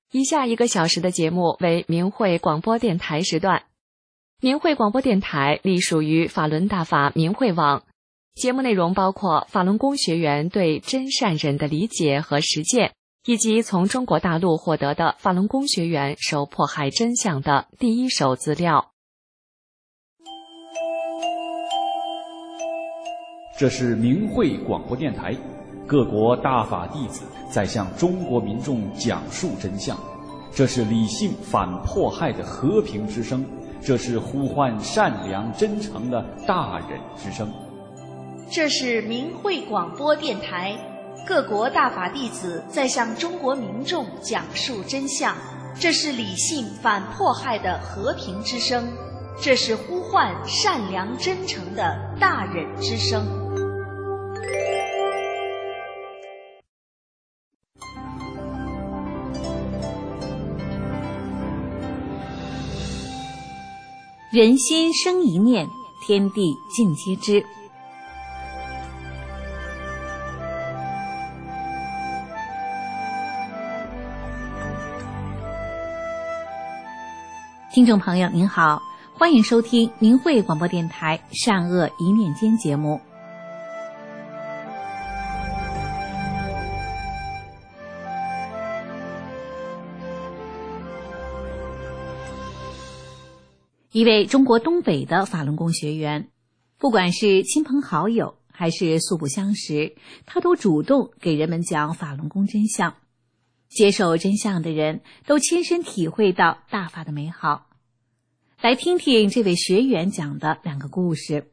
以下1个小时的节目为明慧广播电台时段。明慧广播电台隶属于法轮大法明慧网，节目内容包括法轮功学员对真善忍的理解和实践，以及从中国大陆获得的法轮功学员受迫害真相的第一手资料。 这是明慧广播电台，各国大法弟子在向中国民众讲述真相，这是理性反迫害的和平之声，这是呼唤善良真诚的大忍之声。 这是明慧广播电台，各国大法弟子在向中国民众讲述真相，这是理性反迫害的和平之声，这是呼唤善良真诚的大忍之声。 人心生一念，天地尽皆知。听众朋友您好，欢迎收听明慧广播电台善恶一念间节目。一位中国东北的法轮功学员，不管是亲朋好友还是素不相识，他都主动给人们讲法轮功真相。接受真相的人都亲身体会到大法的美好。来听听这位学员讲的2个故事。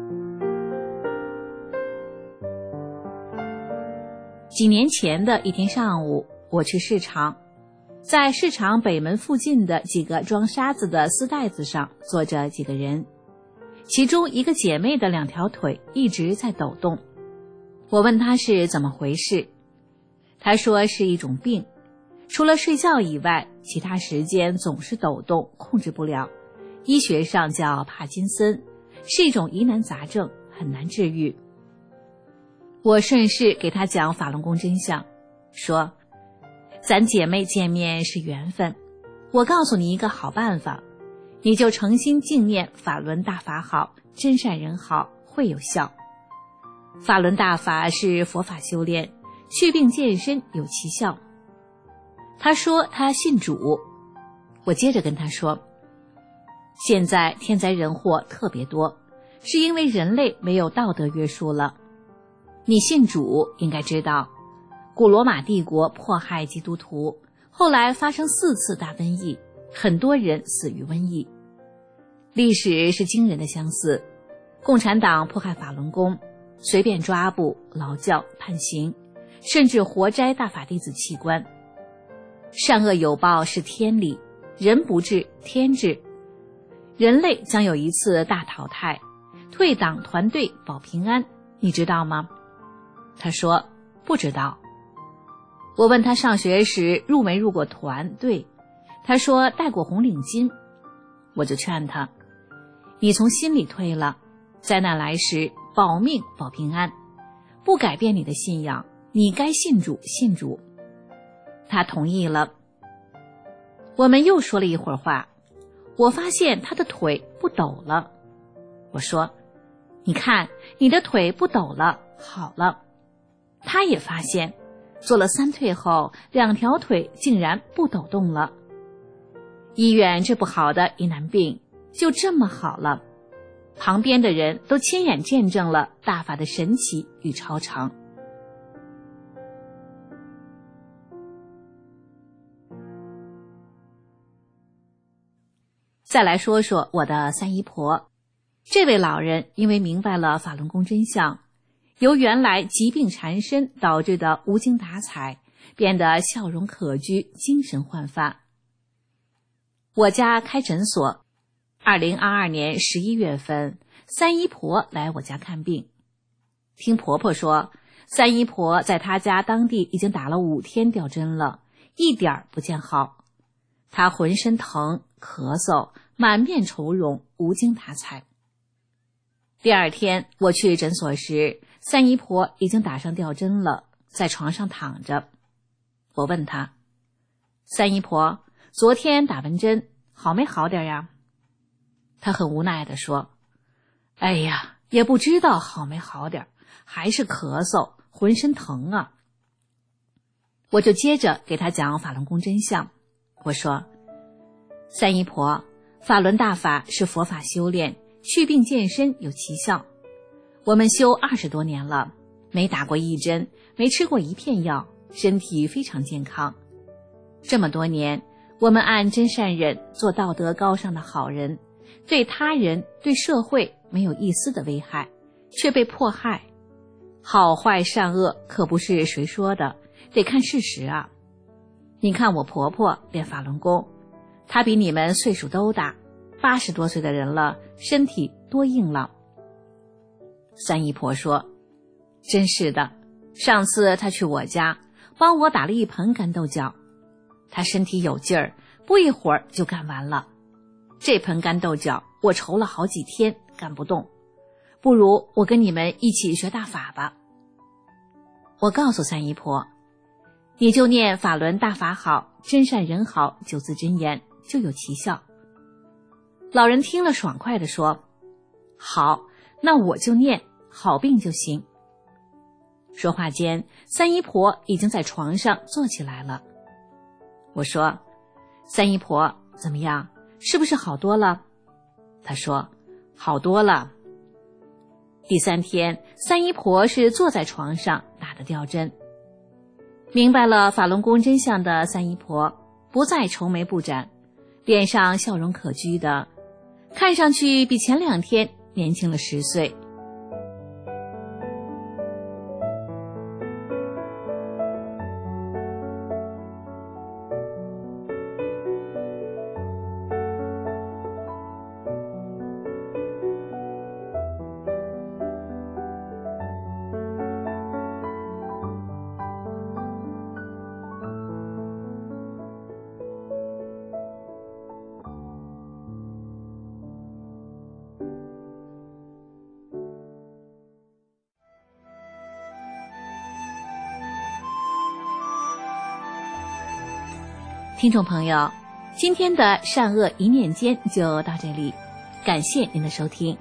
几年前的一天上午，我去市场，在市场北门附近的几个装沙子的丝袋子上坐着几个人，其中一个姐妹的2条腿一直在抖动。我问她是怎么回事，她说是一种病，除了睡觉以外，其他时间总是抖动，控制不了，医学上叫帕金森，是一种疑难杂症，很难治愈。我顺势给她讲法轮功真相，说咱姐妹见面是缘分，我告诉你一个好办法，你就诚心敬念法轮大法好，真善人好，会有效。法轮大法是佛法修炼，祛病健身有奇效。他说他信主，我接着跟他说，现在天灾人祸特别多，是因为人类没有道德约束了。你信主应该知道，古罗马帝国迫害基督徒，后来发生4次大瘟疫，很多人死于瘟疫。历史是惊人的相似，共产党迫害法轮功，随便抓捕、劳教、判刑，甚至活摘大法弟子器官。善恶有报是天理，人不治天治，人类将有一次大淘汰，退党团队保平安，你知道吗？他说不知道。我问他上学时入没入过团队，他说戴过红领巾。我就劝他，你从心里退了，灾难来时保命保平安，不改变你的信仰，你该信主信主。他同意了。我们又说了一会儿话，我发现他的腿不抖了。我说，你看你的腿不抖了，好了。他也发现做了3退后，2条腿竟然不抖动了。医院治不好的疑难病就这么好了，旁边的人都亲眼见证了大法的神奇与超常。再来说说我的3姨婆。这位老人因为明白了法轮功真相，由原来疾病缠身导致的无精打采，变得笑容可掬，精神焕发。我家开诊所，2022年11月份，3姨婆来我家看病。听婆婆说，3姨婆在她家当地已经打了5天吊针了，一点不见好。她浑身疼，咳嗽，满面愁容，无精打采。第2天我去诊所时，3姨婆已经打上吊针了，在床上躺着。我问她三姨婆，昨天打完针，好没好点呀？她很无奈地说，哎呀，也不知道好没好点，还是咳嗽，浑身疼啊。我就接着给她讲法轮功真相。我说，三姨婆，法轮大法是佛法修炼，祛病健身有奇效。我们修20多年了，没打过一针，没吃过一片药，身体非常健康。这么多年，我们按真善忍，做道德高尚的好人，对他人对社会没有一丝的危害，却被迫害。好坏善恶可不是谁说的，得看事实啊。你看我婆婆练法轮功，她比你们岁数都大，80多岁的人了，身体多硬朗。三姨婆说，真是的，上次她去我家帮我打了一盆干豆角，她身体有劲儿，不一会儿就干完了。这盆干豆角我愁了好几天干不动，不如我跟你们一起学大法吧。我告诉三姨婆，你就念法轮大法好，真善人好9字真言，就有奇效。老人听了爽快地说，好，那我就念，好病就行。说话间，三姨婆已经在床上坐起来了。我说，三姨婆怎么样，是不是好多了？她说，好多了。第3天，三姨婆是坐在床上打的吊针。明白了法轮功真相的三姨婆不再愁眉不展，脸上笑容可掬的，看上去比前2天年轻了10岁。听众朋友，今天的善恶一念间就到这里，感谢您的收听。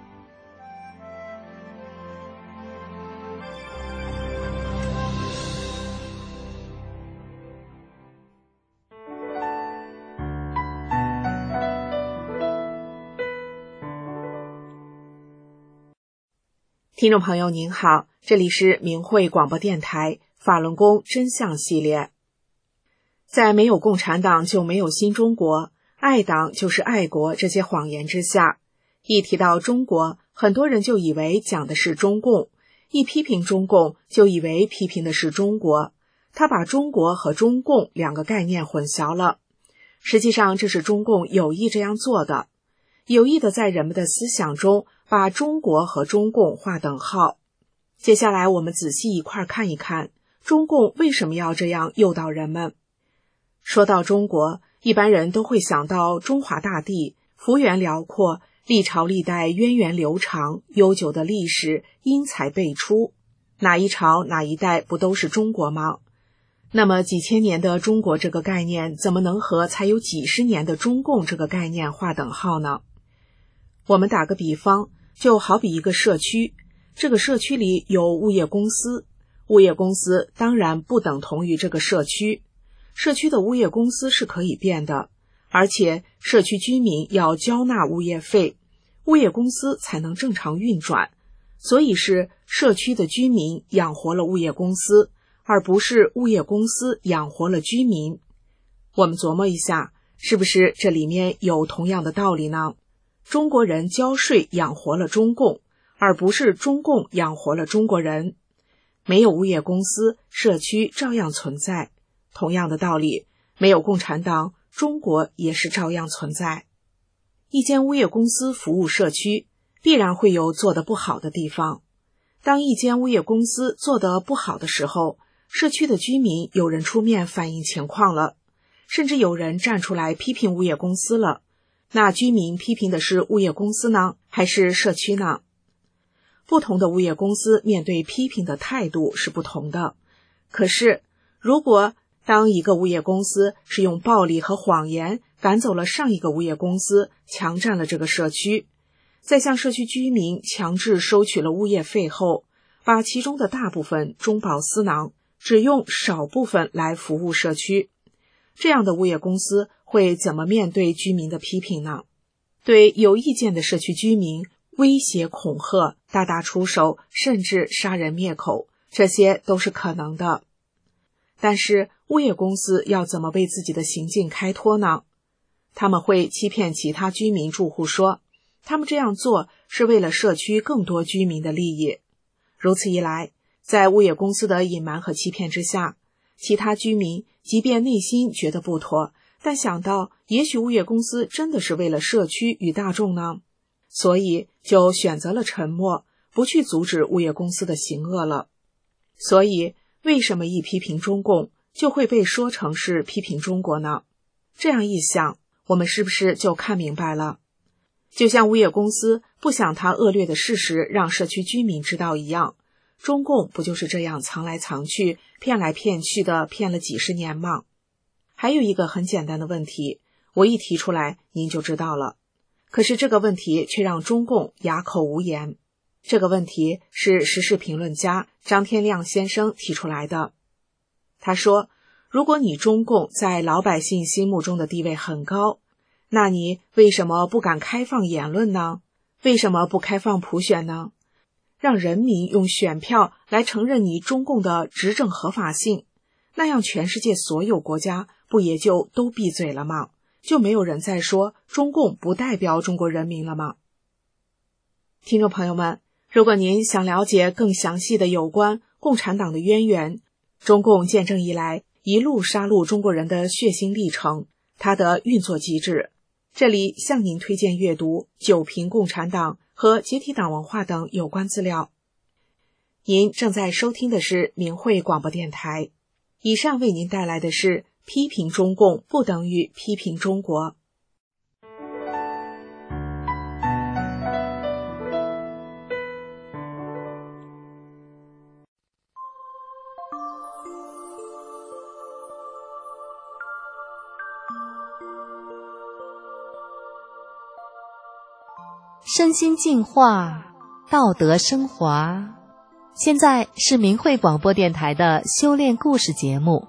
听众朋友您好，这里是明慧广播电台法轮功真相系列。在没有共产党就没有新中国，爱党就是爱国这些谎言之下，一提到中国，很多人就以为讲的是中共，一批评中共就以为批评的是中国，他把中国和中共2个概念混淆了。实际上这是中共有意这样做的，有意的在人们的思想中把中国和中共划等号。接下来我们仔细一块看一看，中共为什么要这样诱导人们。说到中国，一般人都会想到中华大地，幅员辽阔，历朝历代源远流长，悠久的历史，英才辈出，哪一朝哪一代不都是中国吗？那么几千年的中国这个概念，怎么能和才有几十年的中共这个概念划等号呢？我们打个比方，就好比一个社区，这个社区里有物业公司，物业公司当然不等同于这个社区，社区的物业公司是可以变的，而且社区居民要交纳物业费，物业公司才能正常运转，所以是社区的居民养活了物业公司，而不是物业公司养活了居民。我们琢磨一下，是不是这里面有同样的道理呢？中国人交税养活了中共，而不是中共养活了中国人。没有物业公司，社区照样存在。同样的道理，没有共产党，中国也是照样存在。一间物业公司服务社区，必然会有做得不好的地方。当一间物业公司做得不好的时候，社区的居民有人出面反映情况了，甚至有人站出来批评物业公司了。那居民批评的是物业公司呢，还是社区呢？不同的物业公司面对批评的态度是不同的。可是，如果当一个物业公司是用暴力和谎言赶走了上一个物业公司，强占了这个社区，在向社区居民强制收取了物业费后，把其中的大部分中饱私囊，只用少部分来服务社区，这样的物业公司会怎么面对居民的批评呢？对有意见的社区居民威胁恐吓、大打出手，甚至杀人灭口，这些都是可能的。但是物业公司要怎么为自己的行径开脱呢？他们会欺骗其他居民住户说，他们这样做是为了社区更多居民的利益。如此一来，在物业公司的隐瞒和欺骗之下，其他居民即便内心觉得不妥，但想到也许物业公司真的是为了社区与大众呢，所以就选择了沉默，不去阻止物业公司的行恶了。所以为什么一批评中共就会被说成是批评中国呢？这样一想，我们是不是就看明白了？就像物业公司不想他恶劣的事实让社区居民知道一样，中共不就是这样藏来藏去、骗来骗去的骗了几十年吗？还有一个很简单的问题，我一提出来您就知道了，可是这个问题却让中共哑口无言。这个问题是时事评论家张天亮先生提出来的。他说，如果你中共在老百姓心目中的地位很高，那你为什么不敢开放言论呢？为什么不开放普选呢？让人民用选票来承认你中共的执政合法性，那样全世界所有国家不也就都闭嘴了吗？就没有人再说中共不代表中国人民了吗？听众朋友们，如果您想了解更详细的有关共产党的渊源，中共建政以来一路杀戮中国人的血腥历程，它的运作机制，这里向您推荐阅读《九评共产党》和解体党文化等有关资料。您正在收听的是明慧广播电台，以上为您带来的是批评中共不等于批评中国。 身心净化，道德升华。现在是明慧广播电台的修炼故事节目。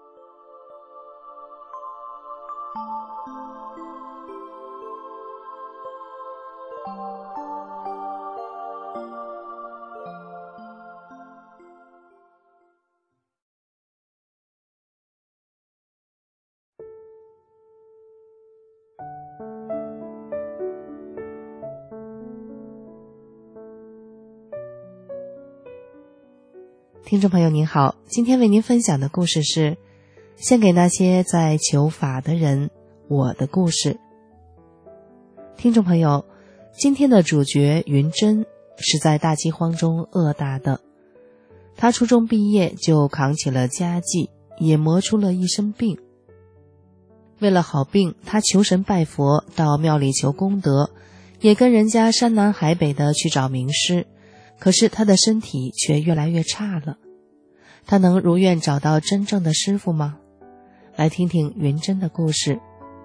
听众朋友您好，今天为您分享的故事是献给那些在求法的人，我的故事。听众朋友，今天的主角云珍是在大饥荒中饿大的，他初中毕业就扛起了家计，也磨出了一身病。为了好病，他求神拜佛，到庙里求功德，也跟人家山南海北的去找名师，可是他的身体却越来越差了。他能如愿找到真正的师父吗？来听听云珍的故事。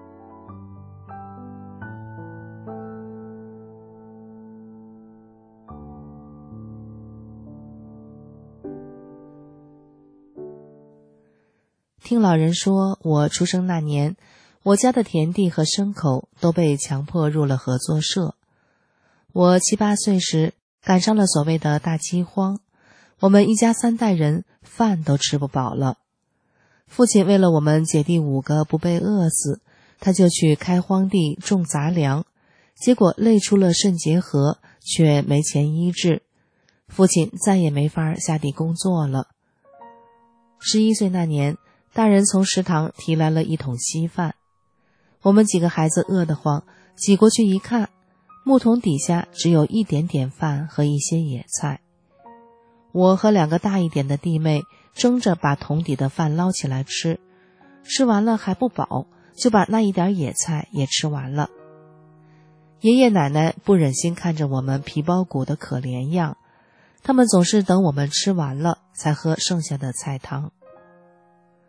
听老人说，我出生那年，我家的田地和牲口都被强迫入了合作社。我7、8岁时赶上了所谓的大饥荒，我们一家3代人饭都吃不饱了。父亲为了我们姐弟5个不被饿死，他就去开荒地种杂粮，结果累出了肾结核，却没钱医治，父亲再也没法下地工作了。11岁那年，大人从食堂提来了1桶稀饭，我们几个孩子饿得慌，挤过去一看，木桶底下只有一点点饭和一些野菜。我和2个大一点的弟妹争着把桶底的饭捞起来吃，吃完了还不饱，就把那一点野菜也吃完了。爷爷奶奶不忍心看着我们皮包骨的可怜样，他们总是等我们吃完了才喝剩下的菜汤。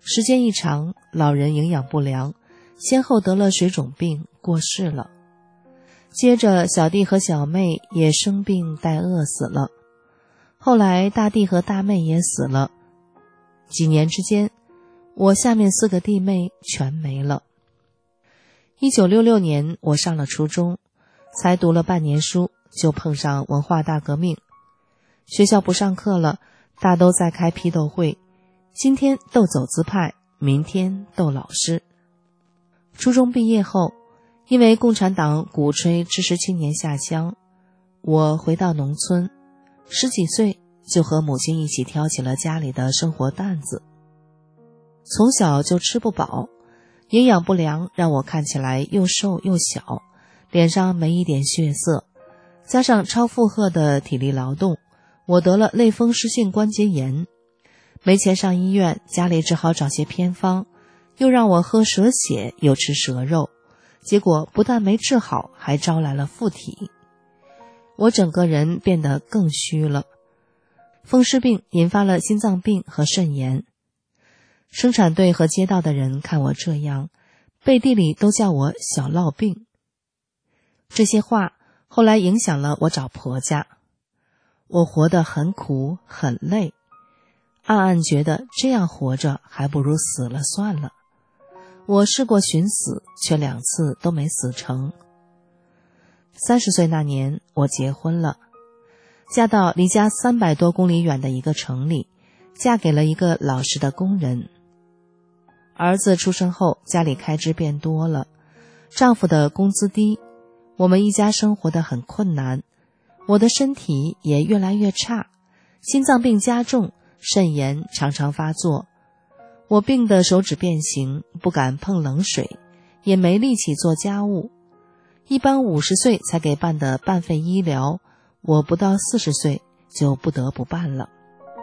时间一长，老人营养不良，先后得了水肿病过世了。接着小弟和小妹也生病待饿死了，后来大弟和大妹也死了。几年之间，我下面4个弟妹全没了。1966年我上了初中，才读了半年书，就碰上文化大革命。学校不上课了，大都在开批斗会，今天斗走资派，明天斗老师。初中毕业后，因为共产党鼓吹知识青年下乡，我回到农村，10几岁就和母亲一起挑起了家里的生活担子。从小就吃不饱，营养不良让我看起来又瘦又小，脸上没一点血色，加上超负荷的体力劳动，我得了类风湿性关节炎。没钱上医院，家里只好找些偏方，又让我喝蛇血又吃蛇肉，结果不但没治好，还招来了附体。我整个人变得更虚了。风湿病引发了心脏病和肾炎。生产队和街道的人看我这样，背地里都叫我小落病。这些话后来影响了我找婆家。我活得很苦很累，暗暗觉得这样活着还不如死了算了。我试过寻死，却2次都没死成。30岁那年，我结婚了，嫁到离家300多公里远的一个城里，嫁给了一个老实的工人。儿子出生后，家里开支变多了，丈夫的工资低，我们一家生活得很困难。我的身体也越来越差，心脏病加重，肾炎常常发作。我病得手指变形，不敢碰冷水，也没力气做家务。一般50岁才给办的半费医疗，我不到40岁就不得不办了。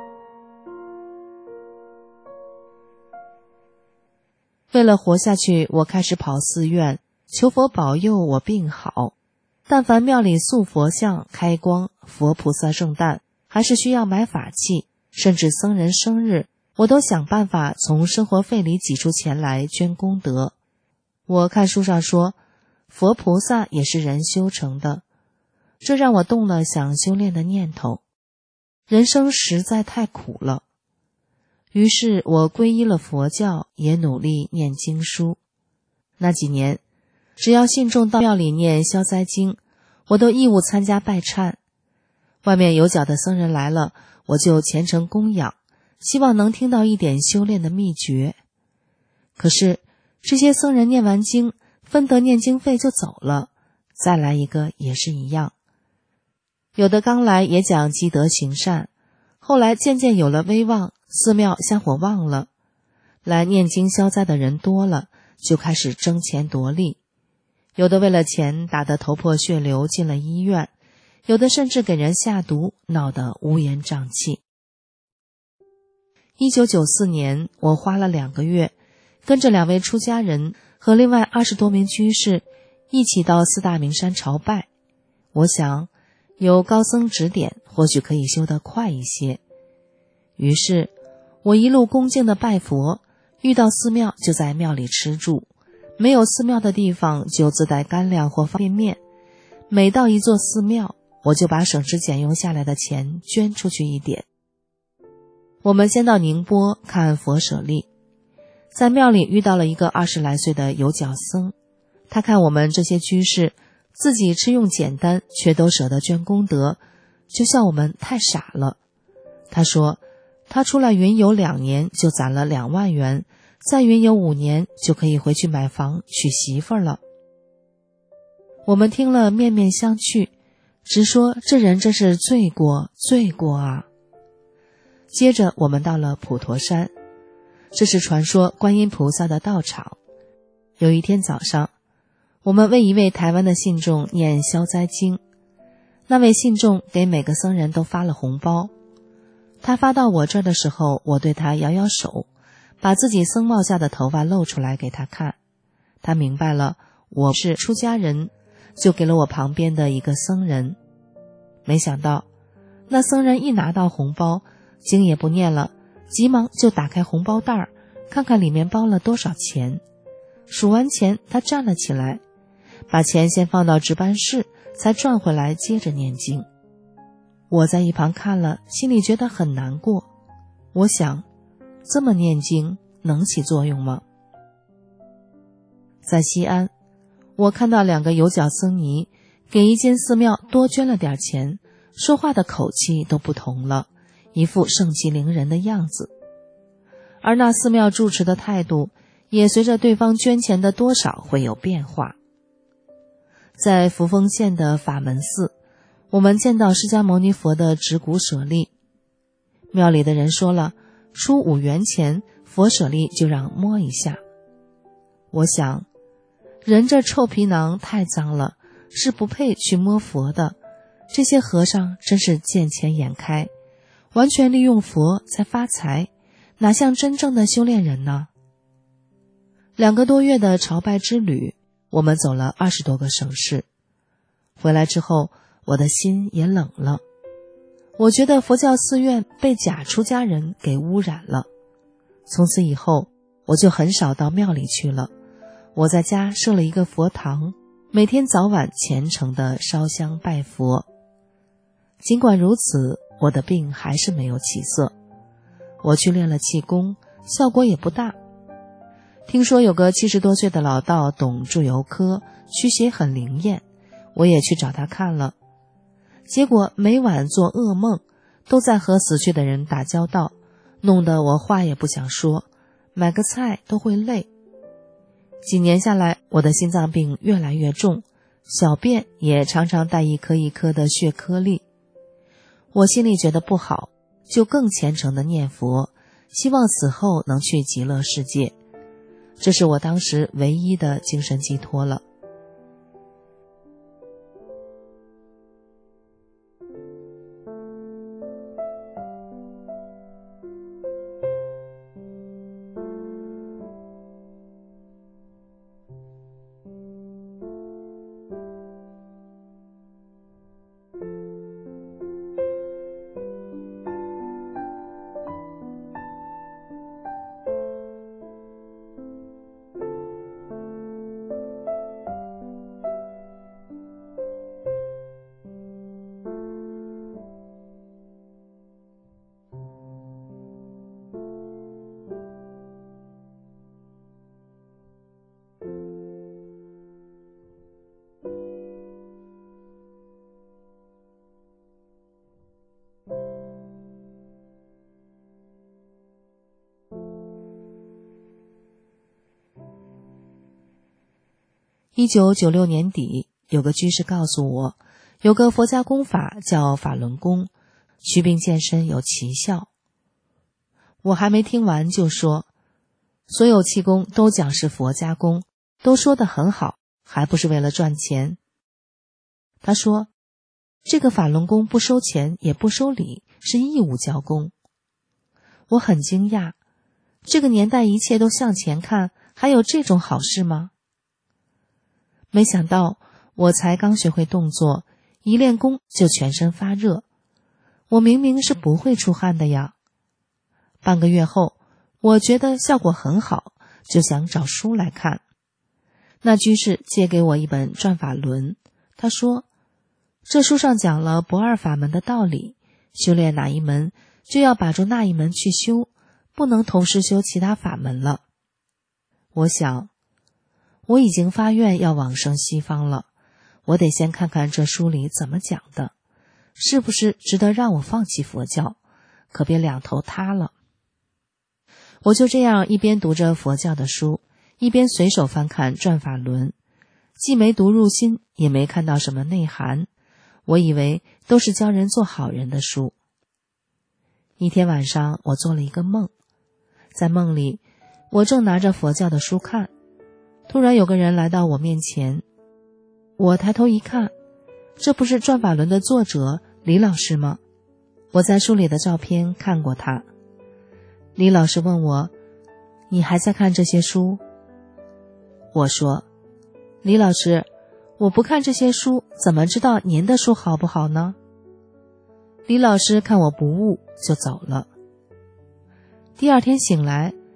为了活下去，我开始跑寺院，求佛保佑我病好。但凡庙里塑佛像、开光、佛菩萨圣诞，还是需要买法器，甚至僧人生日，我都想办法从生活费里挤出钱来捐功德。我看书上说，佛菩萨也是人修成的，这让我动了想修炼的念头。人生实在太苦了。于是我皈依了佛教，也努力念经书。那几年，只要信众到庙里念消灾经，我都义务参加拜忏。外面有脚的僧人来了，我就虔诚供养，希望能听到一点修炼的秘诀。可是这些僧人念完经，分得念经费就走了，再来一个也是一样。有的刚来也讲积德行善，后来渐渐有了威望，寺庙香火旺了，来念经消灾的人多了，就开始争钱夺利。有的为了钱打得头破血流进了医院，有的甚至给人下毒，闹得乌烟瘴气。1994年，我花了2个月，跟着2位出家人和另外20多名居士一起到4大名山朝拜。我想有高僧指点，或许可以修得快一些。于是我一路恭敬地拜佛，遇到寺庙就在庙里吃住，没有寺庙的地方就自带干粮或方便面。每到一座寺庙，我就把省吃俭用下来的钱捐出去一点。我们先到宁波看佛舍利，在庙里遇到了一个20来岁的有脚僧，他看我们这些居士自己吃用简单，却都舍得捐功德，就笑我们太傻了。他说他出来云游2年就攒了2万元，再云游5年就可以回去买房娶媳妇了。我们听了面面相觑，直说这人真是罪过罪过啊。接着我们到了普陀山，这是传说观音菩萨的道场。有一天早上，我们为一位台湾的信众念消灾经，那位信众给每个僧人都发了红包。他发到我这儿的时候，我对他摇摇手，把自己僧帽下的头发露出来给他看。他明白了我是出家人，就给了我旁边的一个僧人。没想到那僧人一拿到红包，经也不念了，急忙就打开红包袋， 看看里面包了多少钱。数完钱，他站了起来，把钱先放到值班室，才转回来接着念经。我在一旁看了，心里觉得很难过。我想，这么念经能起作用吗？在西安，我看到2个有脚僧尼给一间寺庙多捐了点钱，说话的口气都不同了，一副盛气凌人的样子。而那寺庙住持的态度也随着对方捐钱的多少会有变化。在扶风县的法门寺，我们见到释迦牟尼佛的指骨舍利，庙里的人说了，出5元钱，佛舍利就让摸一下。我想，人这臭皮囊太脏了，是不配去摸佛的。这些和尚真是见钱眼开，完全利用佛在发财，哪像真正的修炼人呢？2个多月的朝拜之旅，我们走了20多个省市。回来之后，我的心也冷了。我觉得佛教寺院被假出家人给污染了。从此以后，我就很少到庙里去了。我在家设了一个佛堂，每天早晚虔诚地烧香拜佛。尽管如此，我的病还是没有起色。我去练了气功，效果也不大。听说有个70多岁的老道懂祝由科，驱邪很灵验，我也去找他看了。结果每晚做噩梦，都在和死去的人打交道，弄得我话也不想说，买个菜都会累。几年下来，我的心脏病越来越重，小便也常常带一颗一颗的血颗粒。我心里觉得不好，就更虔诚地念佛，希望死后能去极乐世界。这是我当时唯一的精神寄托了。1996年底，有个居士告诉我，有个佛家功法叫法轮功，祛病健身有奇效。我还没听完就说，所有气功都讲是佛家功，都说得很好，还不是为了赚钱。他说，这个法轮功不收钱也不收礼，是义务教功。我很惊讶，这个年代一切都向前看，还有这种好事吗？没想到我才刚学会动作，一练功就全身发热。我明明是不会出汗的呀。半个月后，我觉得效果很好，就想找书来看。那居士借给我一本《转法轮》，他说，这书上讲了不二法门的道理，修炼哪一门就要把住那一门去修，不能同时修其他法门了。我想，我已经发愿要往生西方了，我得先看看这书里怎么讲的，是不是值得让我放弃佛教，可别两头塌了。我就这样一边读着佛教的书，一边随手翻看《转法轮》，既没读入心，也没看到什么内涵，我以为都是教人做好人的书。一天晚上，我做了一个梦，在梦里，我正拿着佛教的书看，突然有个人来到我面前，我抬头一看，这不是《转法轮》的作者李老师吗？我在书里的照片看过他。李老师问我，你还在看这些书？我说，李老师，我不看这些书，怎么知道您的书好不好呢？李老师看我不悟，就走了。第二天醒来，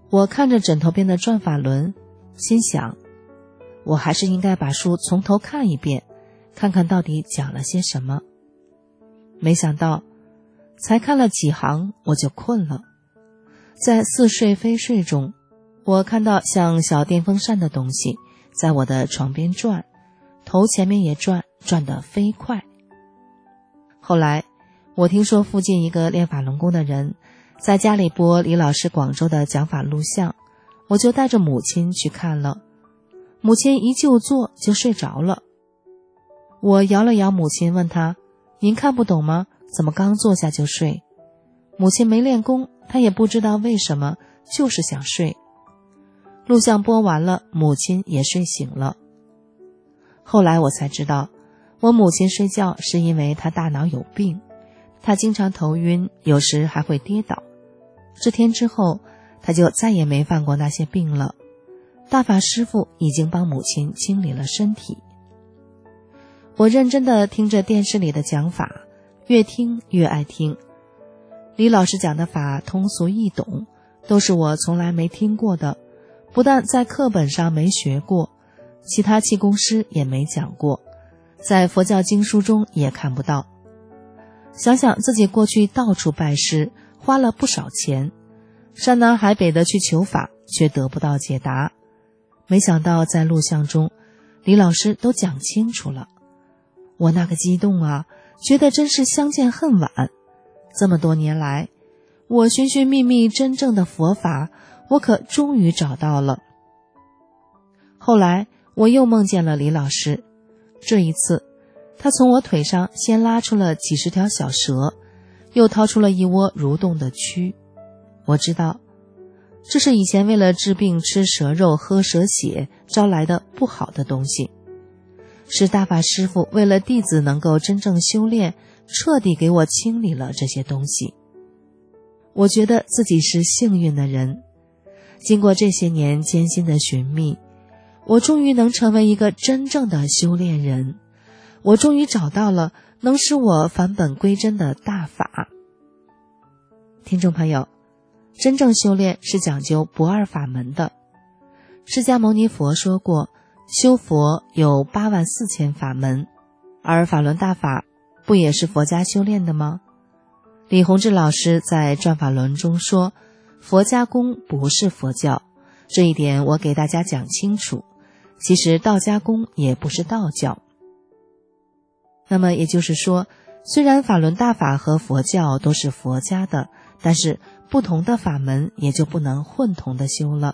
我看着枕头边的转法轮，心想，我还是应该把书从头看一遍，看看到底讲了些什么。没想到才看了几行我就困了。在似睡非睡中，我看到像小电风扇的东西在我的床边转，头前面也转，转得飞快。后来我听说附近一个练法轮功的人在家里播李老师广州的讲法录像，我就带着母亲去看了。母亲一就坐就睡着了。我摇了摇母亲，问她，您看不懂吗？怎么刚坐下就睡？母亲没练功，她也不知道为什么，就是想睡。录像播完了，母亲也睡醒了。后来我才知道，我母亲睡觉是因为她大脑有病，她经常头晕，有时还会跌倒。这天之后，她就再也没犯过那些病了。大法师父已经帮母亲清理了身体。我认真地听着电视里的讲法，越听越爱听。李老师讲的法通俗易懂，都是我从来没听过的，不但在课本上没学过，其他气功师也没讲过，在佛教经书中也看不到。想想自己过去到处拜师，花了不少钱，山南海北的去求法，却得不到解答。没想到在录像中，李老师都讲清楚了。我那个激动啊，觉得真是相见恨晚。这么多年来，我寻寻觅觅真正的佛法，我可终于找到了。后来我又梦见了李老师，这一次他从我腿上先拉出了几十条小蛇，又掏出了一窝蠕动的蛆。我知道这是以前为了治病吃蛇肉喝蛇血招来的不好的东西，是大法师父为了弟子能够真正修炼，彻底给我清理了这些东西。我觉得自己是幸运的人，经过这些年艰辛的寻觅，我终于能成为一个真正的修炼人，我终于找到了能使我返本归真的大法。听众朋友，真正修炼是讲究不二法门的。释迦牟尼佛说过，修佛有84000法门，而法轮大法不也是佛家修炼的吗？李洪志老师在转法轮中说，佛家功不是佛教，这一点我给大家讲清楚。其实道家功也不是道教。那么也就是说，虽然法轮大法和佛教都是佛家的，但是不同的法门也就不能混同的修了。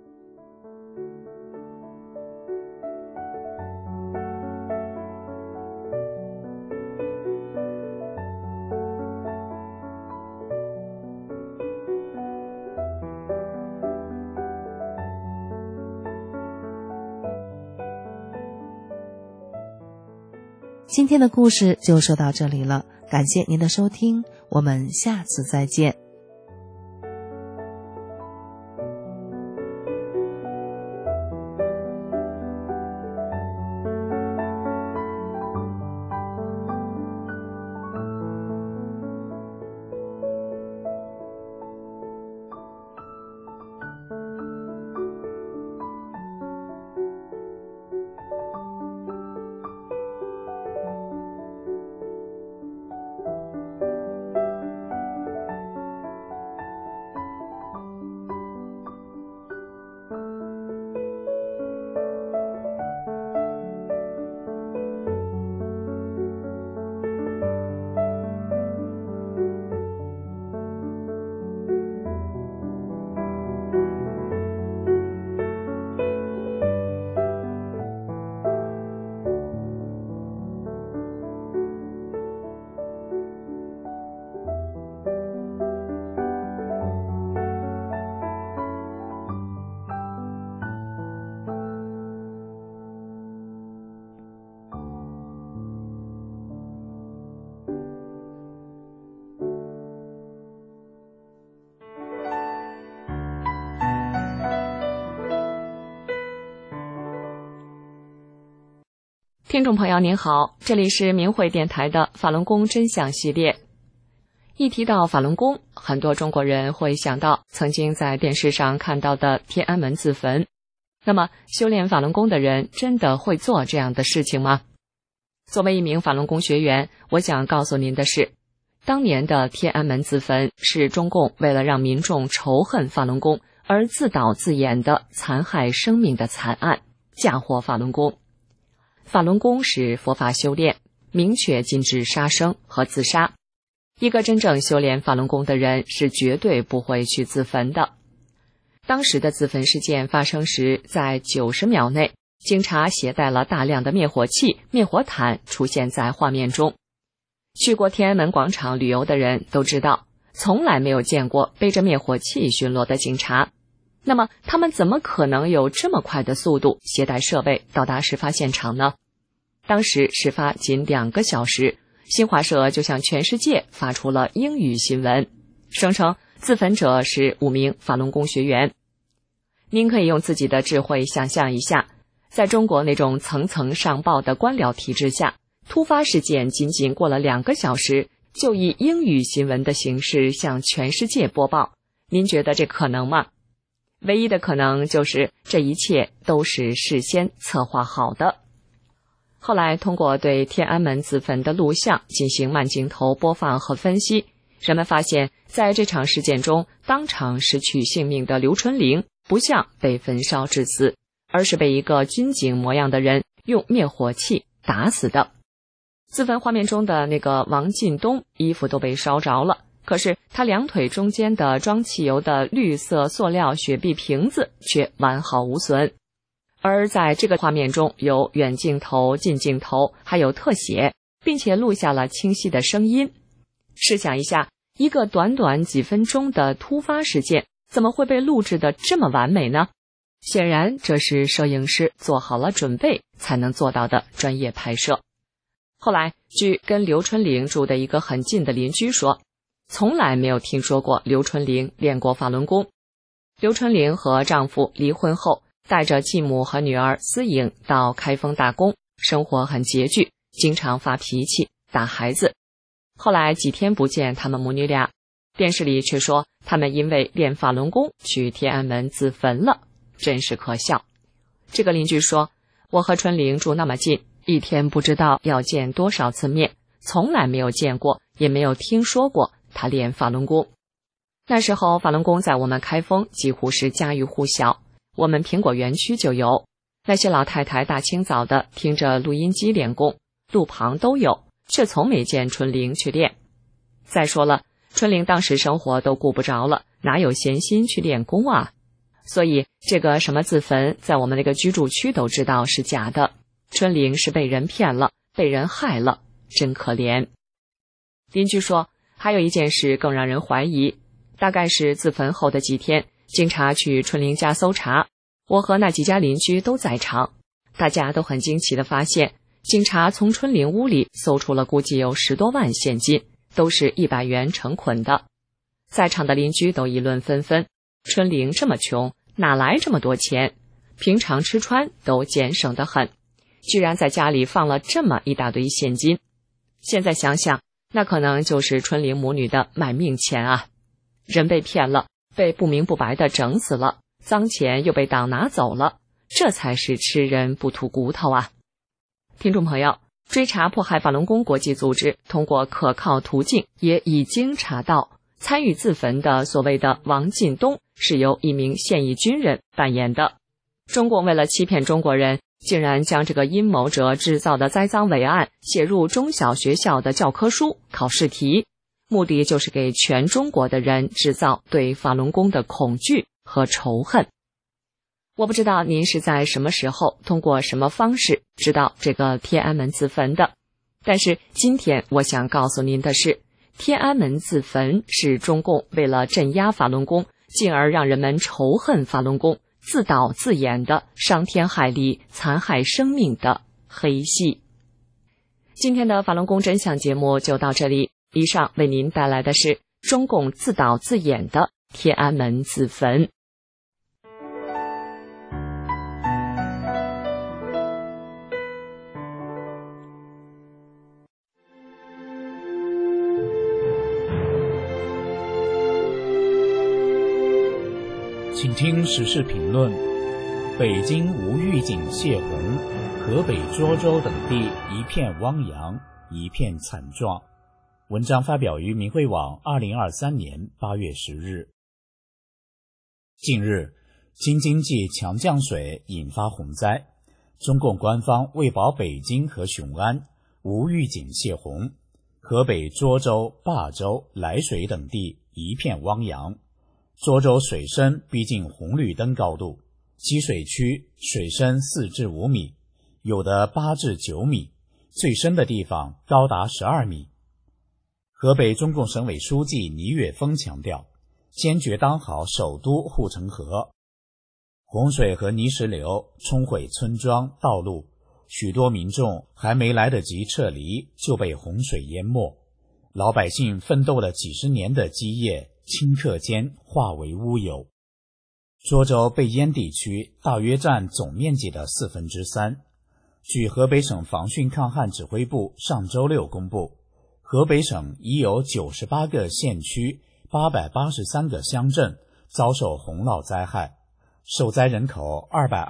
今天的故事就说到这里了，感谢您的收听，我们下次再见。 听众朋友您好，这里是明慧电台的法轮功真相系列。 一提到法轮功，很多中国人会想到曾经在电视上看到的天安门自焚。那么，修炼法轮功的人真的会做这样的事情吗？作为一名法轮功学员，我想告诉您的是，当年的天安门自焚是中共为了让民众仇恨法轮功而自导自演的残害生命的惨案，嫁祸法轮功。法轮功是佛法修炼，明确禁止杀生和自杀。一个真正修炼法轮功的人是绝对不会去自焚的。当时的自焚事件发生时，在90秒内，警察携带了大量的灭火器、灭火毯出现在画面中。去过天安门广场旅游的人都知道，从来没有见过背着灭火器巡逻的警察。那么他们怎么可能有这么快的速度携带设备到达事发现场呢？当时事发仅2个小时，新华社就向全世界发出了英语新闻，声称自焚者是5名法轮功学员。您可以用自己的智慧想象一下，在中国那种层层上报的官僚体制下，突发事件仅仅过了2个小时，就以英语新闻的形式向全世界播报，您觉得这可能吗？唯一的可能就是这一切都是事先策划好的。后来通过对天安门自焚的录像进行慢镜头播放和分析，人们发现在这场事件中当场失去性命的刘春玲不像被焚烧致死，而是被一个军警模样的人用灭火器打死的。自焚画面中的那个王进东衣服都被烧着了，可是他2腿中间的装汽油的绿色塑料雪碧瓶子却完好无损。而在这个画面中有远镜头、近镜头，还有特写，并且录下了清晰的声音。试想一下，一个短短几分钟的突发事件，怎么会被录制得这么完美呢？显然这是摄影师做好了准备才能做到的专业拍摄。后来据跟刘春玲住的一个很近的邻居说，从来没有听说过刘春玲练过法轮功。刘春玲和丈夫离婚后，带着继母和女儿思颖到开封打工，生活很拮据，经常发脾气打孩子。后来几天不见他们母女俩，电视里却说他们因为练法轮功去天安门自焚了，真是可笑。这个邻居说，我和春玲住那么近，一天不知道要见多少次面，从来没有见过，也没有听说过他练法轮功。那时候法轮功在我们开封几乎是家喻户晓，我们苹果园区就有，那些老太太大清早的听着录音机练功，路旁都有，却从没见春玲去练。再说了，春玲当时生活都顾不着了，哪有闲心去练功啊？所以这个什么自焚，在我们那个居住区都知道是假的。春玲是被人骗了，被人害了，真可怜。邻居说，还有一件事更让人怀疑，大概是自焚后的几天，警察去春玲家搜查，我和那几家邻居都在场，大家都很惊奇地发现，警察从春玲屋里搜出了估计有10多万现金，都是100元成捆的。在场的邻居都议论纷纷，春玲这么穷，哪来这么多钱？平常吃穿都俭省得很，居然在家里放了这么一大堆现金。现在想想，那可能就是春玲母女的卖命钱啊！人被骗了，被不明不白的整死了，脏钱又被党拿走了，这才是吃人不吐骨头啊！听众朋友，追查迫害法轮功国际组织通过可靠途径也已经查到，参与自焚的所谓的王进东是由一名现役军人扮演的。中共为了欺骗中国人，竟然将这个阴谋者制造的栽赃伪案写入中小学校的教科书、考试题，目的就是给全中国的人制造对法轮功的恐惧和仇恨。我不知道您是在什么时候通过什么方式知道这个天安门自焚的，但是今天我想告诉您的是，天安门自焚是中共为了镇压法轮功，进而让人们仇恨法轮功，自导自演的伤天害理、残害生命的黑戏。今天的法轮功真相节目就到这里，以上为您带来的是中共自导自演的天安门自焚。 请听时事评论。北京无预警泄洪，河北涿州等地一片汪洋，一片惨状。文章发表于明慧网2023年8月10日。近日，京津冀强降水引发洪灾，中共官方为保北京和雄安，无预警泄洪，河北涿州、霸州、涞水等地一片汪洋。涿州水深逼近红绿灯高度，积水区水深4至5米，有的8至9米，最深的地方高达12米。河北中共省委书记倪岳峰强调，坚决当好首都护城河。洪水和泥石流冲毁村庄、道路，许多民众还没来得及撤离就被洪水淹没，老百姓奋斗了几十年的基业顷刻间化为乌有。涿州被淹地区大约占总面积的3/4。据河北省防汛抗旱指挥部上周六公布，河北省已有98个县区、883个乡镇遭受洪涝灾害，受灾人口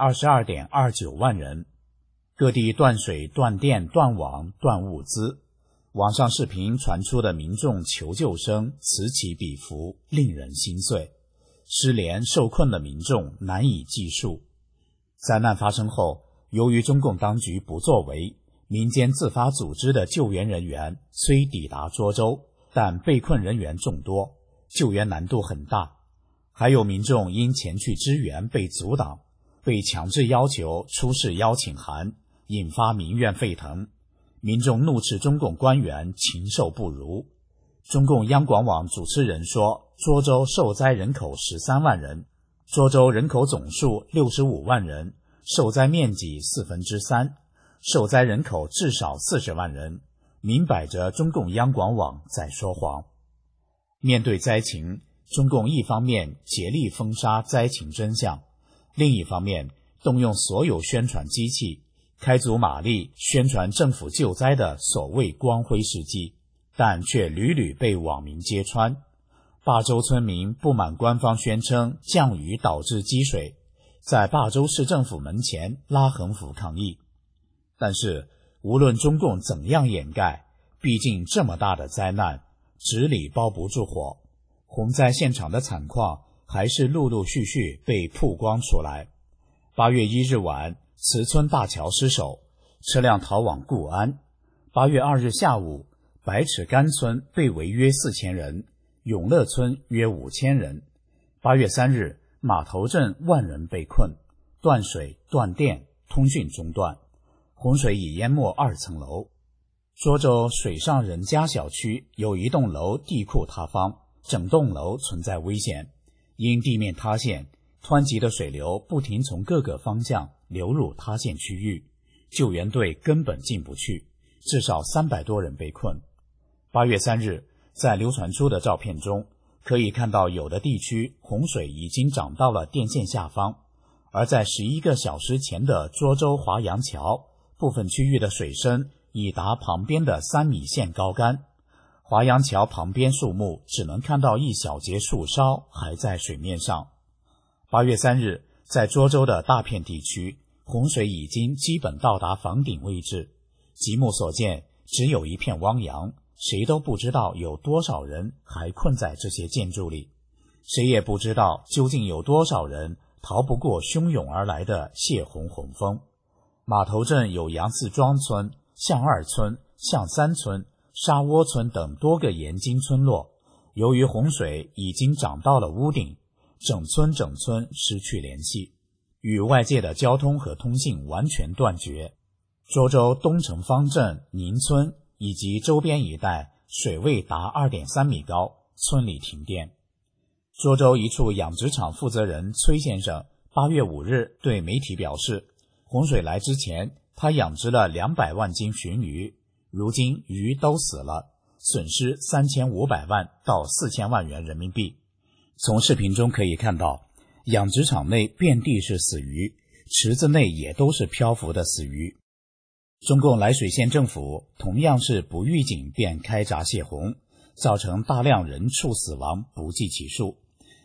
222.29万人。各地断水、断电、断网、断物资，网上视频传出的民众求救声此起彼伏，令人心碎。失联受困的民众难以计数。灾难发生后，由于中共当局不作为，民间自发组织的救援人员虽抵达涿州，但被困人员众多，救援难度很大。还有民众因前去支援被阻挡，被强制要求出示邀请函，引发民怨沸腾。民众怒斥中共官员禽兽不如。中共央广网主持人说，涿州受灾人口13万人，涿州人口总数65万人，受灾面积3/4，受灾人口至少40万人，明摆着中共央广网在说谎。面对灾情，中共一方面竭力封杀灾情真相，另一方面动用所有宣传机器，开足马力宣传政府救灾的所谓光辉事迹，但却屡屡被网民揭穿。霸州村民不满官方宣称降雨导致积水，在霸州市政府门前拉横幅抗议。但是无论中共怎样掩盖，毕竟这么大的灾难，纸里包不住火，洪灾现场的惨况还是陆陆续续被曝光出来。8月1日晚，慈村大桥失守，车辆逃往固安。8月2日下午，白尺干村被围约4000人，永乐村约5000人。8月3日，码头镇万人被困，断水、断电，通讯中断，洪水已淹没2层楼。涿州水上人家小区有一栋楼地库塌方，整栋楼存在危险，因地面塌陷，湍急的水流不停从各个方向流入塌陷区域，救援队根本进不去，至少300多人被困。8月3日，在流传出的照片中，可以看到有的地区洪水已经涨到了电线下方，而在11个小时前的涿州华阳桥，部分区域的水深已达旁边的3米线高杆，华阳桥旁边树木只能看到一小截树梢还在水面上。8月3日，在涿州的大片地区，洪水已经基本到达房顶位置，极目所见，只有一片汪洋，谁都不知道有多少人还困在这些建筑里，谁也不知道究竟有多少人逃不过汹涌而来的泄洪洪峰。码头镇有杨四庄村、象二村、象三村、沙窝村等多个沿津村落，由于洪水已经涨到了屋顶，整村失去联系，与外界的交通和通信完全断绝。涿州东城方镇、宁村以及周边一带水位达 2.3 米高，村里停电。涿州一处养殖场负责人崔先生8月5日对媒体表示，洪水来之前，他养殖了200万斤鲟鱼，如今鱼都死了，损失3500万到4000万元人民币。从视频中可以看到，养殖场内遍地是死鱼，池子内也都是漂浮的死鱼。中共涞水县政府同样是不预警便开闸泄洪，造成大量人畜死亡不计其数，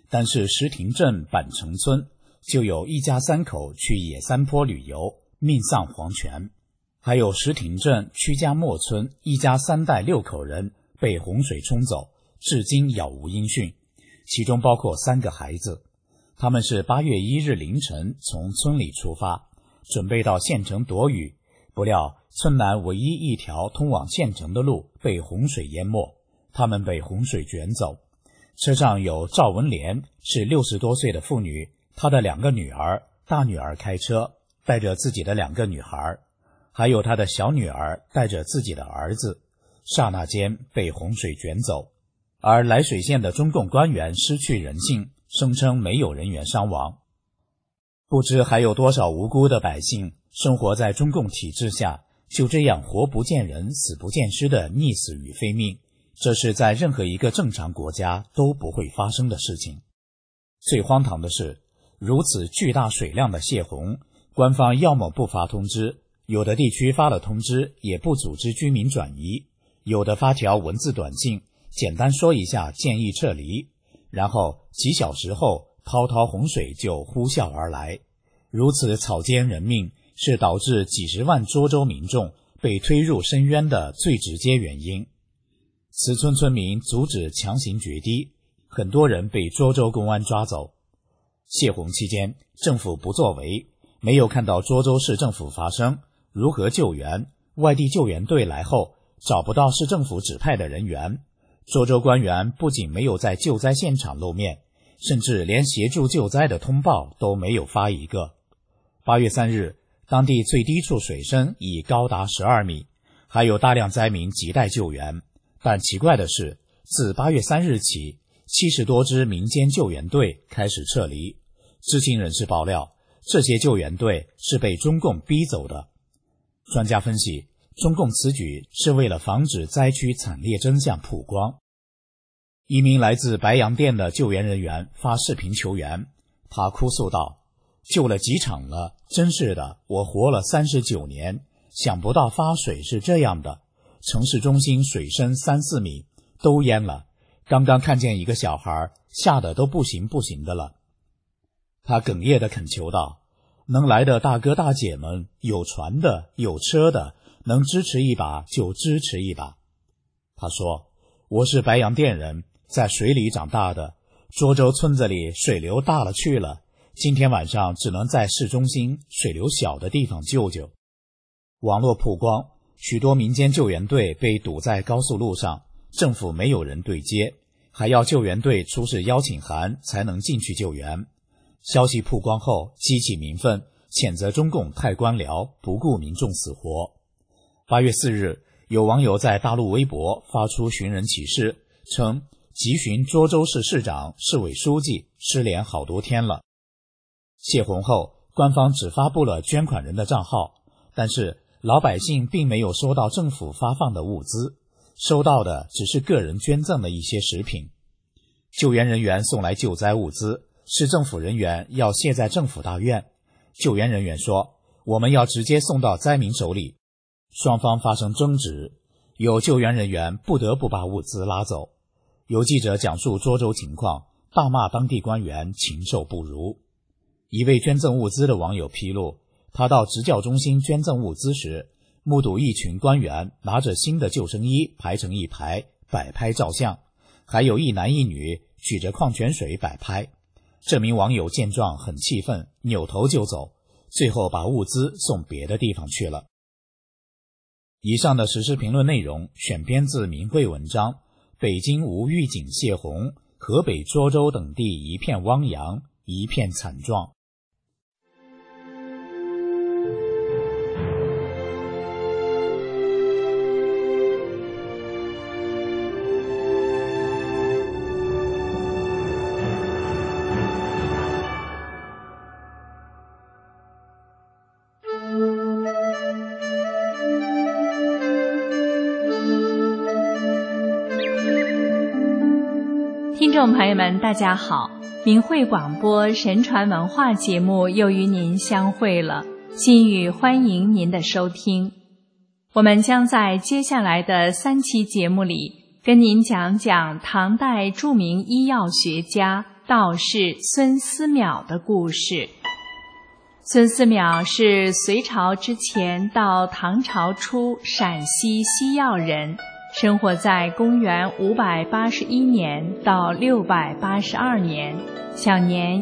但是石亭镇板城村就有一家3口去野山坡旅游，命丧黄泉。还有石亭镇曲家磨村一家3代6口人被洪水冲走，至今杳无音讯，其中包括3个孩子。他们是8月1日凌晨从村里出发，准备到县城躲雨，不料村南唯一一条通往县城的路被洪水淹没，他们被洪水卷走。车上有赵文莲，是60多岁的妇女，她的2个女儿，大女儿开车带着自己的2个女孩，还有她的小女儿带着自己的儿子，刹那间被洪水卷走。而涞水县的中共官员失去人性，声称没有人员伤亡。不知还有多少无辜的百姓生活在中共体制下，就这样活不见人死不见尸的溺死于非命，这是在任何一个正常国家都不会发生的事情。最荒唐的是，如此巨大水量的泄洪，官方要么不发通知，有的地区发了通知也不组织居民转移，有的发条文字短信，简单说一下建议撤离，然后几小时后滔滔洪水就呼啸而来。如此草菅人命，是导致几十万涿州民众被推入深渊的最直接原因。此村村民阻止强行决堤，很多人被涿州公安抓走。泄洪期间，政府不作为，没有看到涿州市政府发声，如何救援？外地救援队来后，找不到市政府指派的人员。涿州官员不仅没有在救灾现场露面，甚至连协助救灾的通报都没有发一个。8月3日，当地最低处水深已高达12米，还有大量灾民亟待救援。但奇怪的是，自8月3日起，70多支民间救援队开始撤离。知情人士爆料，这些救援队是被中共逼走的。专家分析，中共此举是为了防止灾区惨烈真相曝光。一名来自白洋淀的救援人员发视频求援，他哭诉道：救了几场了，真是的，我活了39年，想不到发水是这样的，城市中心水深3-4米，都淹了，刚刚看见一个小孩，吓得都不行不行的了。他哽咽地恳求道：能来的大哥大姐们，有船的有车的，能支持一把就支持一把。他说：我是白洋淀人，在水里长大的，涿州村子里水流大了去了，今天晚上只能在市中心水流小的地方救救。网络曝光，许多民间救援队被堵在高速路上，政府没有人对接，还要救援队出示邀请函才能进去救援。消息曝光后激起民愤，谴责中共太官僚，不顾民众死活。8月4日，有网友在大陆微博发出寻人启事，称急寻涿州市市长、市委书记，失联好多天了。泄洪后，官方只发布了捐款人的账号，但是老百姓并没有收到政府发放的物资，收到的只是个人捐赠的一些食品。救援人员送来救灾物资，市政府人员要卸在政府大院。救援人员说，我们要直接送到灾民手里。双方发生争执，有救援人员不得不把物资拉走。有记者讲述涿州情况，大骂当地官员禽兽不如。一位捐赠物资的网友披露，他到职教中心捐赠物资时，目睹一群官员拿着新的救生衣排成一排，摆拍照相，还有一男一女举着矿泉水摆拍。这名网友见状很气愤，扭头就走，最后把物资送别的地方去了。以上的时事评论内容选编自明慧文章。北京无预警泄洪，河北涿州等地一片汪洋，一片惨状。 听众朋友们，大家好！明慧广播神传文化节目又与您相会了，心语欢迎您的收听。我们将在接下来的3期节目里，跟您讲讲唐代著名医药学家道士孙思邈的故事。孙思邈是隋朝之前到唐朝初陕西西要人，生活在公元581年到682年，享年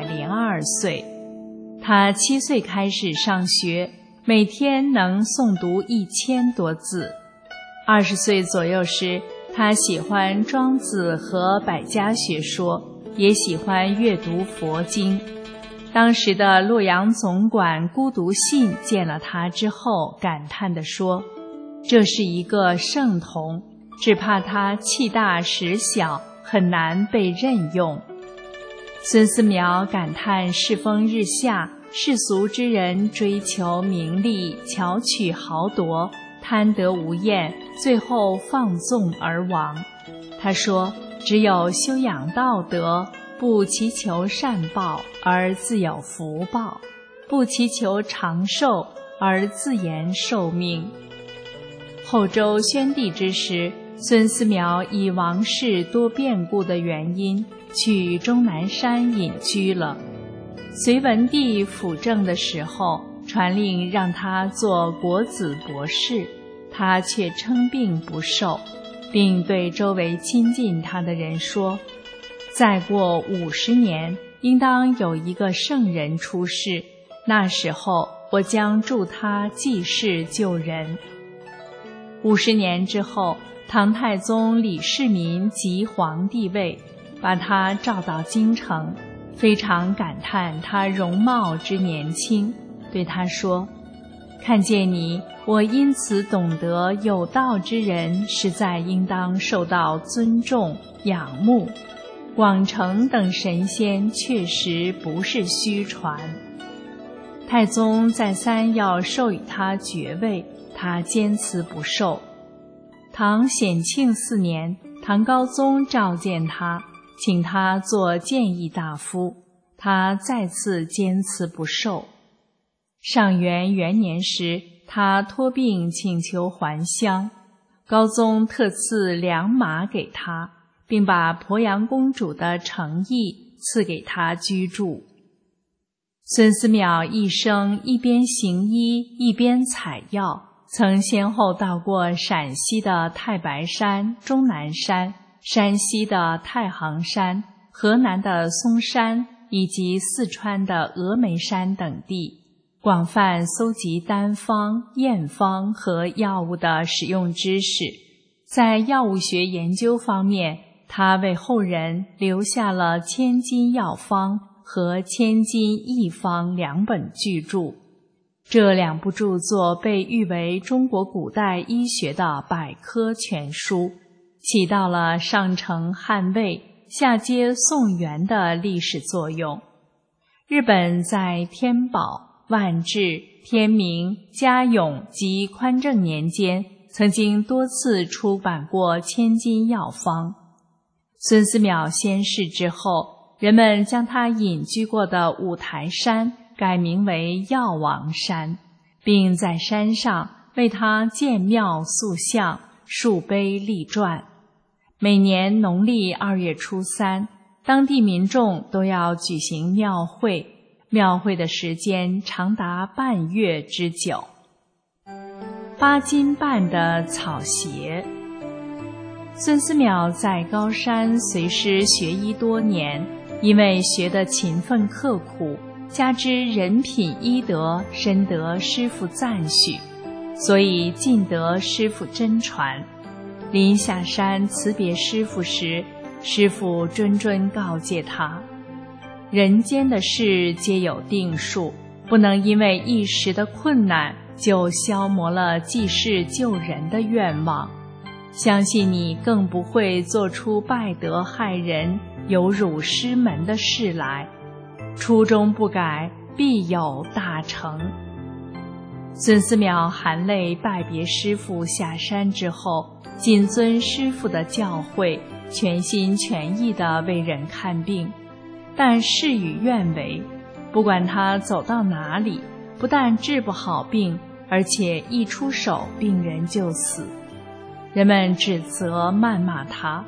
102岁。他7岁开始上学，每天能诵读1000多字。20岁左右时，他喜欢庄子和百家学说，也喜欢阅读佛经。当时的洛阳总管孤独信见了他之后，感叹地说：“这是一个圣童，只怕他气大识小，很难被任用。”孙思邈感叹世风日下，世俗之人追求名利，巧取豪夺，贪得无厌，最后放纵而亡。他说：“只有修养道德，不祈求善报而自有福报，不祈求长寿而自延寿命。”后周宣帝之时，孙思邈以王室多变故的原因去终南山隐居了。隋文帝辅政的时候，传令让他做国子博士，他却称病不受，并对周围亲近他的人说：“再过50年，应当有一个圣人出世，那时候我将助他济世救人。”50年之后，唐太宗李世民即皇帝位，把他召到京城，非常感叹他容貌之年轻，对他说：“看见你，我因此懂得有道之人实在应当受到尊重仰慕。广成等神仙确实不是虚传。”太宗再三要授予他爵位，他坚持不受。唐显庆4年，唐高宗召见他，请他做谏议大夫，他再次坚持不受。上元元年时，他托病请求还乡，高宗特赐良马给他，并把鄱阳公主的诚意赐给他居住。孙思邈一生一边行医一边采药，曾先后到过陕西的太白山、终南山、山西的太行山、河南的嵩山以及四川的峨眉山等地，广泛搜集单方、验方和药物的使用知识。在药物学研究方面，他为后人留下了《千金药方》和《千金义方》2本巨著。这2部著作被誉为中国古代医学的百科全书，起到了上承汉魏、下接宋元的历史作用。日本在天宝、万治、天明、嘉永及宽政年间曾经多次出版过《千金药方》。孙思邈仙逝之后，人们将他隐居过的五台山改名为药王山，并在山上为他建庙塑像、树碑立传。每年农历2月初3，当地民众都要举行庙会，庙会的时间长达半月之久。8斤半的草鞋。孙思邈在高山随师学医多年，因为学得勤奋刻苦，加之人品医德深得师父赞许，所以尽得师父真传。临下山辞别师父时，师父谆谆告诫他：人间的事皆有定数，不能因为一时的困难就消磨了济世救人的愿望。相信你更不会做出败德害人、有辱师门的事来。初衷不改，必有大成。孙思邈含泪拜别师父下山之后，谨遵师父的教诲，全心全意地为人看病，但事与愿违。不管他走到哪里，不但治不好病，而且一出手病人就死。人们指责谩骂他，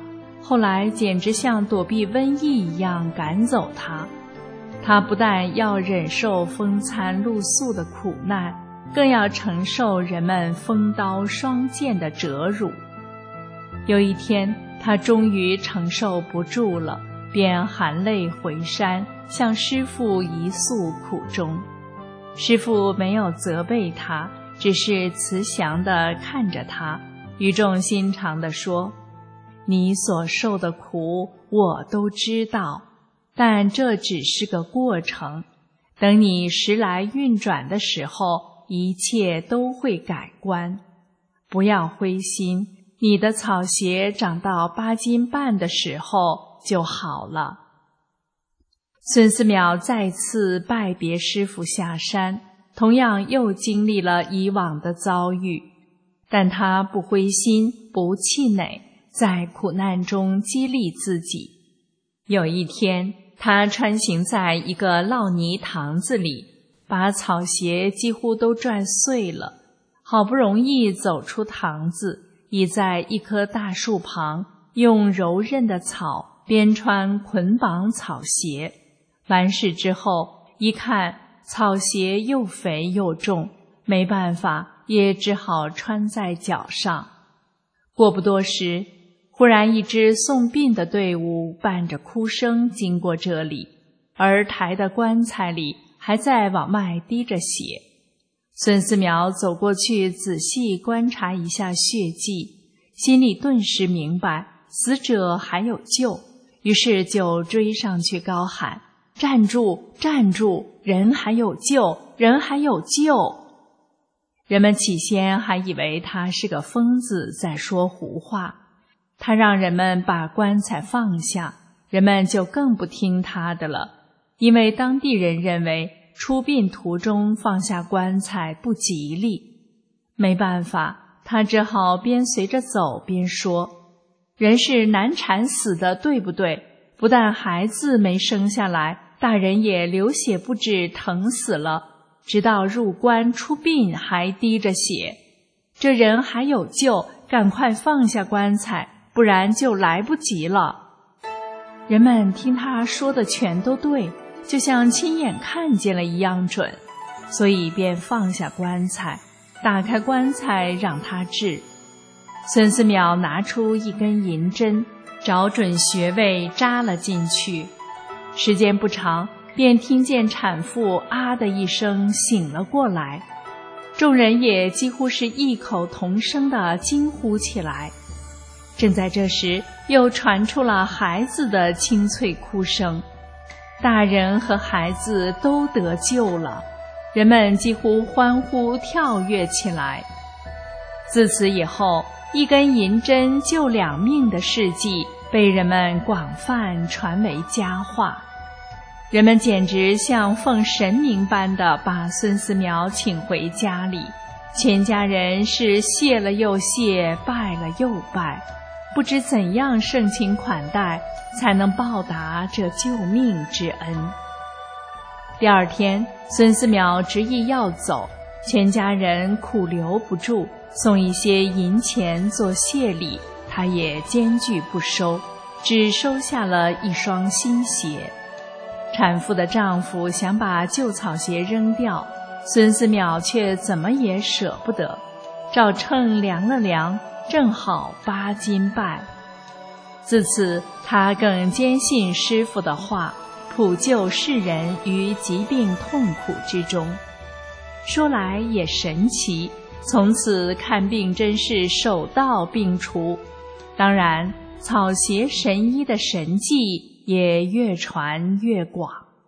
后来简直像躲避瘟疫一样赶走他。他不但要忍受风餐露宿的苦难，更要承受人们锋刀双剑的折辱。有一天，他终于承受不住了，便含泪回山，向师父一诉苦衷。师父没有责备他，只是慈祥地看着他，语重心长地说：“你所受的苦我都知道，但这只是个过程，等你时来运转的时候，一切都会改观。不要灰心，你的草鞋长到8斤半的时候就好了。”孙思邈再次拜别师父下山，同样又经历了以往的遭遇，但他不灰心，不气馁，在苦难中激励自己。有一天，他穿行在一个涝泥塘子里，把草鞋几乎都转碎了，好不容易走出塘子，倚在一棵大树旁，用柔韧的草编穿捆绑草鞋。完事之后，一看草鞋又肥又重，没办法，也只好穿在脚上。过不多时，忽然一支送殡的队伍伴着哭声经过这里，而抬的棺材里还在往外滴着血。孙思邈走过去仔细观察一下血迹，心里顿时明白死者还有救，于是就追上去高喊：“站住，站住，人还有救，人还有救！”人们起先还以为他是个疯子在说胡话，他让人们把棺材放下，人们就更不听他的了，因为当地人认为出殡途中放下棺材不吉利。没办法，他只好边随着走边说：“人是难产死的，对不对？不但孩子没生下来，大人也流血不止，疼死了，直到入棺出殡还滴着血。这人还有救，赶快放下棺材，不然就来不及了。”人们听他说的全都对，就像亲眼看见了一样准，所以便放下棺材，打开棺材让他治。孙思邈拿出一根银针，找准穴位扎了进去。时间不长，便听见产妇啊的一声醒了过来，众人也几乎是异口同声地惊呼起来。正在这时，又传出了孩子的清脆哭声，大人和孩子都得救了，人们几乎欢呼跳跃起来。自此以后，一根银针救2命的事迹被人们广泛传为佳话。人们简直像奉神明般地把孙思邈请回家里，全家人是谢了又谢，拜了又拜，不知怎样盛情款待才能报答这救命之恩。第二天，孙思邈执意要走，全家人苦留不住，送一些银钱做谢礼，他也坚决不收，只收下了一双新鞋。产妇的丈夫想把旧草鞋扔掉，孙思邈却怎么也舍不得，照秤量了量，正好8斤半。自此，他更坚信师父的话，普救世人于疾病痛苦之中。说来也神奇，从此看病真是手到病除。当然，草鞋神医的神迹也越传越广。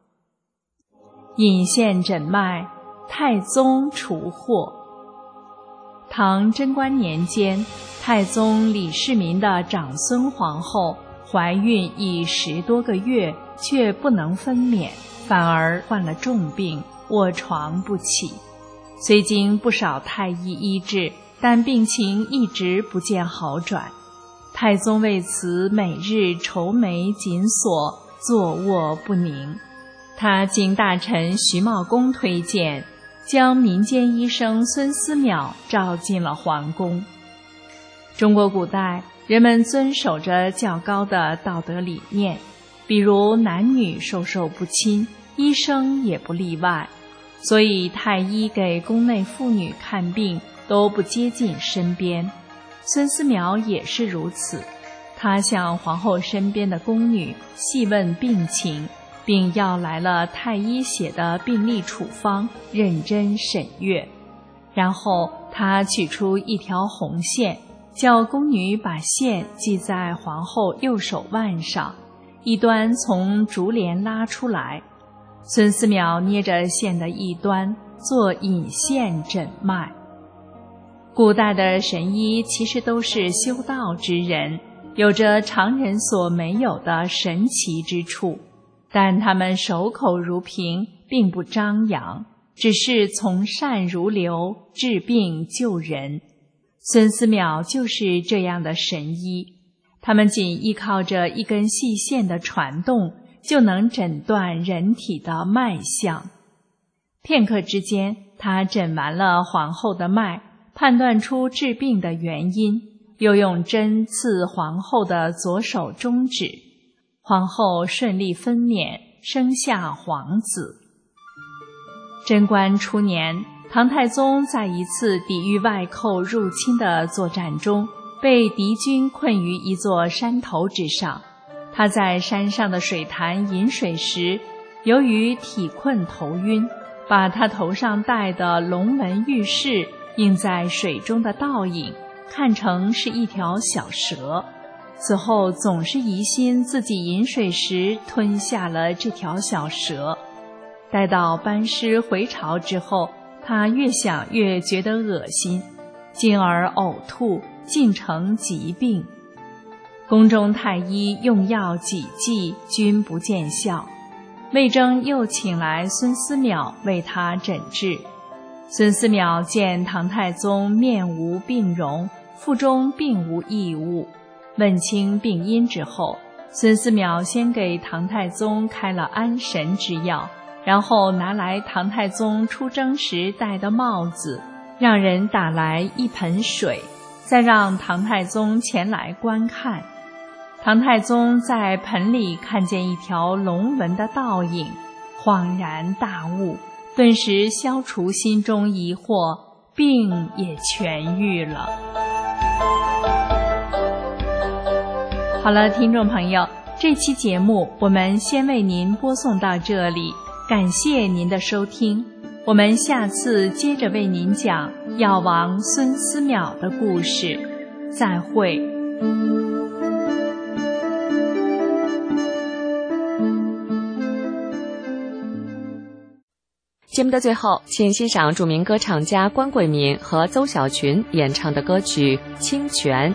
引线诊脉，太宗除祸。唐贞观年间，太宗李世民的长孙皇后怀孕已10多个月，却不能分娩，反而患了重病，卧床不起。虽经不少太医医治，但病情一直不见好转。太宗为此每日愁眉紧锁，坐卧不宁。他经大臣徐茂公推荐，将民间医生孙思邈召进了皇宫。中国古代人们遵守着较高的道德理念，比如男女授受不亲，医生也不例外。所以太医给宫内妇女看病都不接近身边。孙思邈也是如此，他向皇后身边的宫女细问病情，并要来了太医写的病历处方，认真审阅。然后他取出一条红线，叫宫女把线系在皇后右手腕上，一端从竹帘拉出来。孙思邈捏着线的一端做引线诊脉。古代的神医其实都是修道之人，有着常人所没有的神奇之处，但他们守口如瓶，并不张扬，只是从善如流，治病救人。孙思邈就是这样的神医，他们仅依靠着一根细线的传动，就能诊断人体的脉象。片刻之间，他诊完了皇后的脉，判断出治病的原因，又用针刺皇后的左手中指，皇后顺利分娩，生下皇子。贞观初年，唐太宗在一次抵御外寇入侵的作战中，被敌军困于一座山头之上。他在山上的水潭饮水时，由于体困头晕，把他头上戴的龙纹玉饰映在水中的倒影看成是一条小蛇，此后总是疑心自己饮水时吞下了这条小蛇。待到班师回朝之后，他越想越觉得恶心，进而呕吐，进成疾病。宫中太医用药几剂均不见效，魏征又请来孙思邈为他诊治。孙思邈见唐太宗面无病容，腹中并无异物，问清病因之后，孙思邈先给唐太宗开了安神之药，然后拿来唐太宗出征时戴的帽子，让人打来一盆水，再让唐太宗前来观看。唐太宗在盆里看见一条龙纹的倒影，恍然大悟，顿时消除心中疑惑，病也痊愈了。好了，听众朋友，这期节目我们先为您播送到这里，感谢您的收听，我们下次接着为您讲药王孙思邈的故事，再会。 节目的最后，请欣赏著名歌唱家关桂敏和邹小群演唱的歌曲《清泉》。